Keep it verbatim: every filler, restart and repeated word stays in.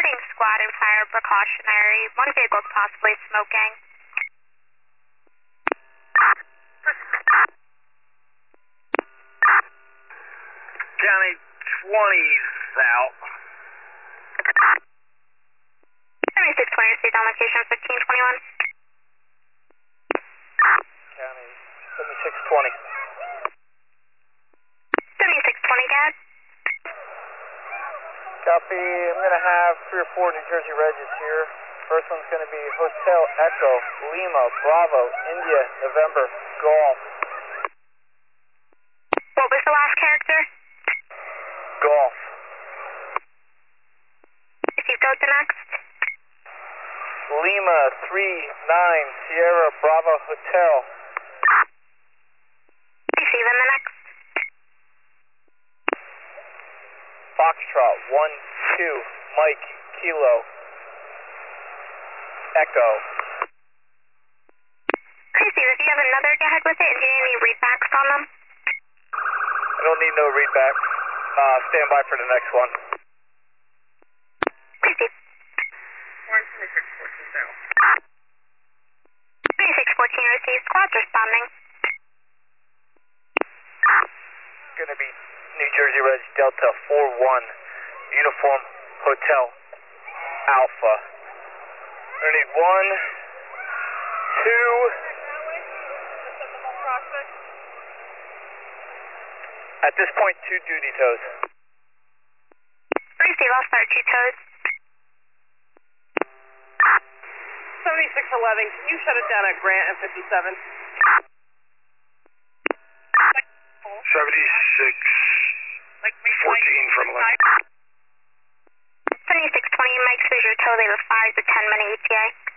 Being squad and fire precautionary. One vehicle is possibly smoking. County twenty's out. seventy-six twenty received on location fifteen twenty-one. County seventy-six twenty. seventy-six twenty, Gad. Copy. I'm going to have three or four New Jersey Regis here. First one's going to be Hotel Echo, Lima, Bravo, India, November, Golf. What was the last character? Golf. If you go to next. Lima, three nine, Sierra, Bravo, Hotel. Receive in the next. Foxtrot, one two, Mike, Kilo, Echo. Receive, if you have another, go ahead with it. And do you need any readbacks on them? I don't need no readbacks. Uh, stand by for the next one. Receive. twenty-six fourteen down. twenty-six fourteen received. Squad's responding. Gonna be New Jersey Reg Delta four one, Uniform Hotel Alpha. I need one, two. At this point, two duty tows. Receive, I'll start two tows. seventy-six eleven, can you shut it down at Grant and fifty-seven? seventy-six fourteen from eleven. seventy-six twenty, Mike's visual tow, they have a five to ten minute E T A.